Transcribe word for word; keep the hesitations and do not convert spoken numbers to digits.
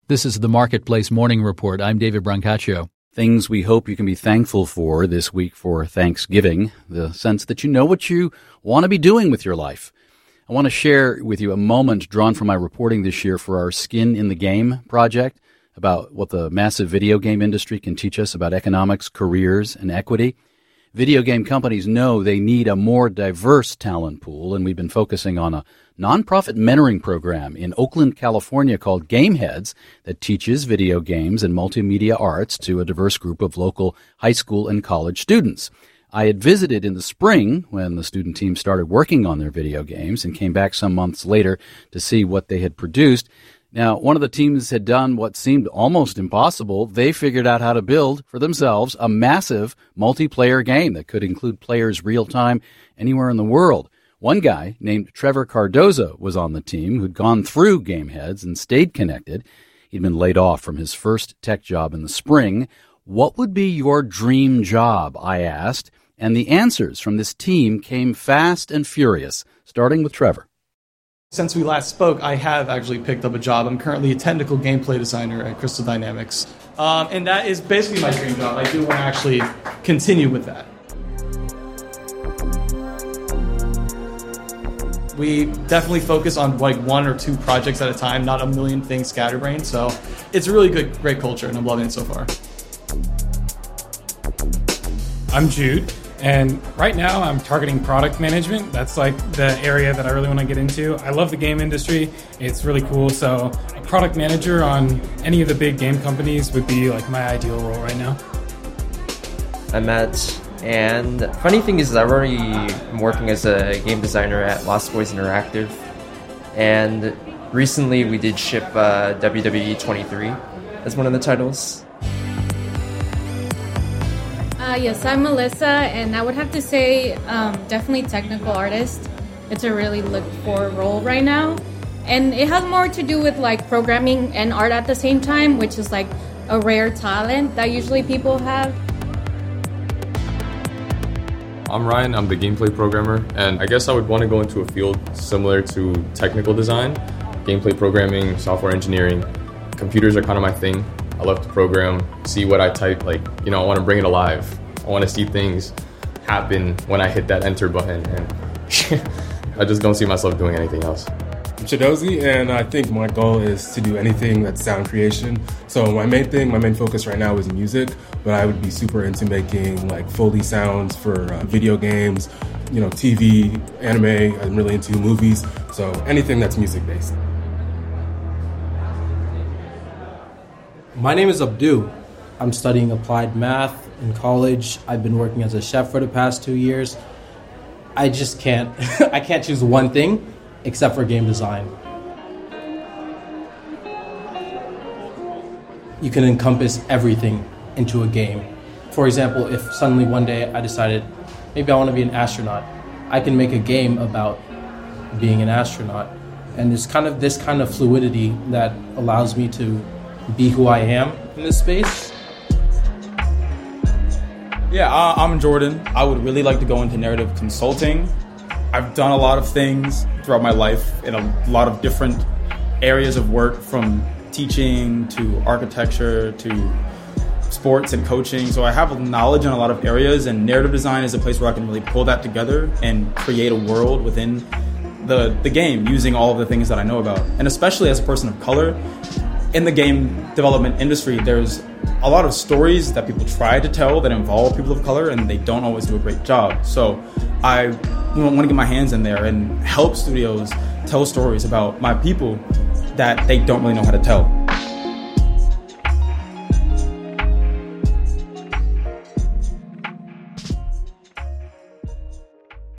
This is the Marketplace Morning Report. I'm David Brancaccio. Things we hope you can be thankful for this week for Thanksgiving, the sense that you know what you want to be doing with your life. I want to share with you a moment drawn from my reporting this year for our Skin in the Game project about what the massive video game industry can teach us about economics, careers, and equity. Video game companies know they need a more diverse talent pool, and we've been focusing on a nonprofit mentoring program in Oakland, California called Gameheads that teaches video games and multimedia arts to a diverse group of local high school and college students. I had visited in the spring when the student team started working on their video games and came back some months later to see what they had produced. Now, one of the teams had done what seemed almost impossible. They figured out how to build for themselves a massive multiplayer game that could include players real time anywhere in the world. One guy named Trevor Cardozo was on the team who'd gone through Gameheads and stayed connected. He'd been laid off from his first tech job in the spring. What would be your dream job? I asked. And the answers from this team came fast and furious, starting with Trevor. Since we last spoke, I have actually picked up a job. I'm currently a technical gameplay designer at Crystal Dynamics. Um, and that is basically my dream job. I do want to actually continue with that. We definitely focus on like one or two projects at a time, not a million things scatterbrained. So it's a really good, great culture, and I'm loving it so far. I'm Jude. And right now I'm targeting product management. That's like the area that I really want to get into. I love the game industry. It's really cool. So a product manager on any of the big game companies would be like my ideal role right now. I'm Matt. And funny thing is I've already been working as a game designer at Lost Boys Interactive. And recently we did ship uh, W W E twenty-three as one of the titles. Uh, yes, I'm Melissa, and I would have to say um, definitely technical artist. It's a really looked for role right now. And it has more to do with like programming and art at the same time, which is like a rare talent that usually people have. I'm Ryan, I'm the gameplay programmer, and I guess I would want to go into a field similar to technical design, gameplay programming, software engineering. Computers are kind of my thing. I love to program, see what I type, like, you know, I want to bring it alive. I want to see things happen when I hit that enter button, and I just don't see myself doing anything else. I'm Chidozi, and I think my goal is to do anything that's sound creation. So my main thing, my main focus right now is music, but I would be super into making like Foley sounds for uh, video games, you know, T V, anime. I'm really into movies, so anything that's music-based. My name is Abdu. I'm studying applied math in college. I've been working as a chef for the past two years. I just can't, I can't choose one thing except for game design. You can encompass everything into a game. For example, if suddenly one day I decided maybe I want to be an astronaut, I can make a game about being an astronaut. And it's kind of this kind of fluidity that allows me to be who I am in this space. Yeah, uh, I'm Jordan. I would really like to go into narrative consulting. I've done a lot of things throughout my life in a lot of different areas of work, from teaching to architecture to sports and coaching. So I have knowledge in a lot of areas, and narrative design is a place where I can really pull that together and create a world within the, the game using all of the things that I know about. And especially as a person of color, in the game development industry, there's a lot of stories that people try to tell that involve people of color, and they don't always do a great job. So I want to get my hands in there and help studios tell stories about my people that they don't really know how to tell.